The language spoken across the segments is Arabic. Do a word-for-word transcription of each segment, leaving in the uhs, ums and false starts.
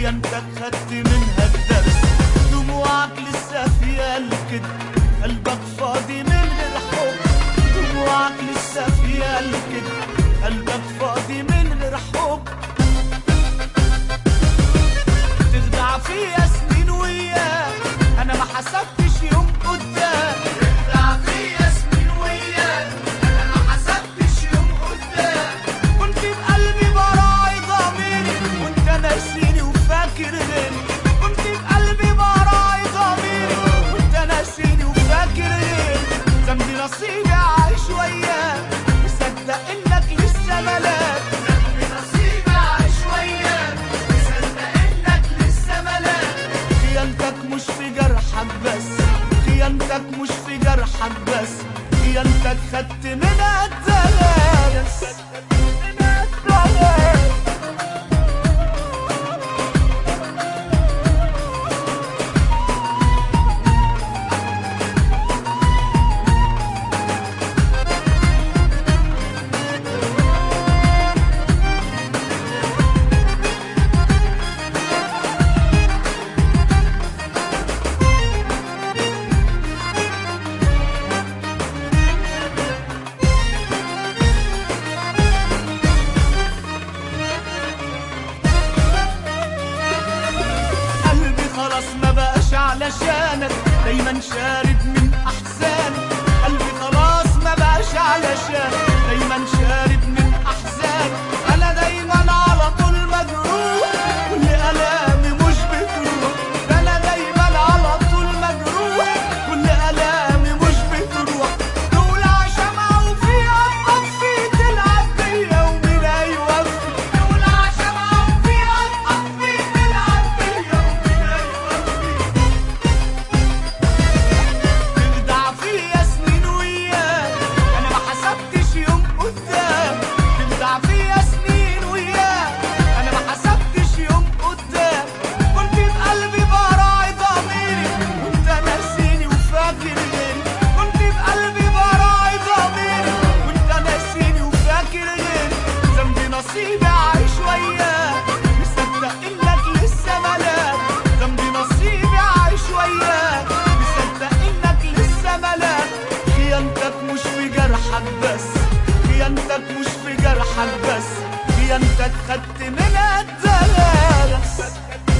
خيانتك خدت منها الدرس. دموعك لسه فيها الكدب، قلبك فاضي من غير حب. دموعك لسه فيها الكدب، قلبك فاضي من غير حب. تخدع فيا سنين وياك، انا ما حسبتش يوم قدام. تخدع فيا سنين وياك، انا ما حسبتش يوم قدام. كنت بقلبي براعي ضميري وانت ناسيني وفاكر غيري. كنت بقلبي براعي ضميري وانت ناسيني وفاكر غيري. ذنبي نصيبي عايش وياك، مصدق انك لسه ملاك. ذنبي نصيبي عايش وياك، مصدق انك لسه ملاك. خيانتك مش في جرحك بس، خيانتك مش في جرحك بس، خيانتك خدت منها الدرس. خلاص ما بقاش علشانك، دايما شارد من احزاني. قلبي خلاص ما بقاش علشانك، دايما شارد من احزاني. انا دايما على طول مجروح، كل الامي مش بتروح. انا دايما على طول مجروح، كل الامي مش بتروح. دولة شمعة وفيها تطفي، تلعب بيا ومين هيوفي. دولة شمعة وفيها تطفي، تلعب بيا ومين هيوفي. تخدع فيا سنين وياك، انا ما حسبتش يوم قدام. تخدع فيا سنين وياك، انا ما حسبتش يوم قدام. كنت بقلبي براعي ضميري وانت ناسيني وفاكر غيري. كنت بقلبي براعي ضميري وانت ناسيني وفاكر غيري. ذنبي نصيبي عايش وياك، مصدق انك لسه ملاك. ذنبي نصيبي عايش وياك، مصدق انك لسه ملاك. خيانتك مش في جرحك بس، خيانتك مش في جرحك بس، خيانتك خدت منها الدرس.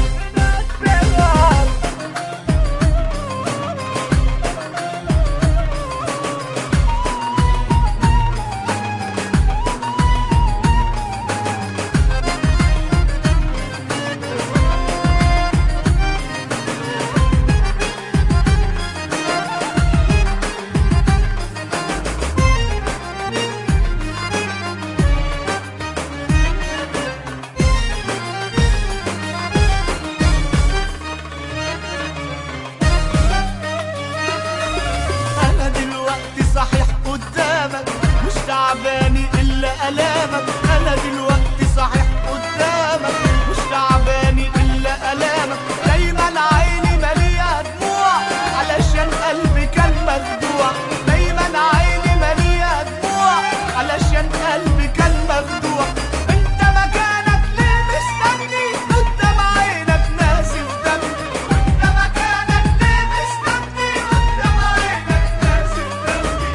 أنا دلوقتي صحيح قدامك، مش تعباني إلا ألامك. أنا دلوقتي صحيح قدامك، مش تعباني إلا ألامك. دايما عيني مليئة دموع، علشان قلبي كان مخدوع. دايما عيني مليئة دموع، علشان قلبي كان مخدوع. أنت مكانك ليه مستني قدام عينك نازف دمي. أنت مكانك ليه مستني قدام عينك نازف دمي.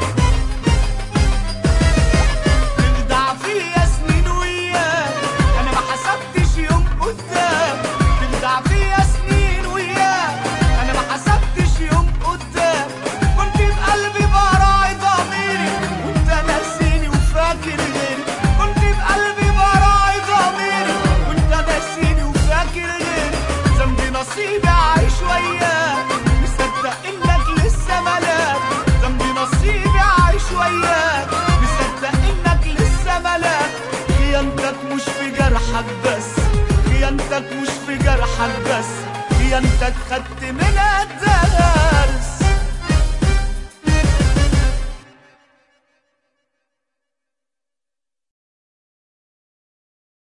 تخدع فيا سنين وياك، انا ما حسبتش يوم قدام. تخدع فيا سنين وياك، انا ما حسبتش يوم قدام. كنت بقلبي براعي ضميري وانت ناسيني وفاكر غيري. كنت بقلبي براعي ضميري وانت ناسيني وفاكر غيري. ذنبي نصيبي عايش وياك، مصدق انك لسه ملاك. ذنبي نصيبي عايش وياك، مصدق انك لسه ملاك. خيانتك مش في جرحك بس، خيانتك مش في جرحك بس، خيانتك خدت منها الدرس.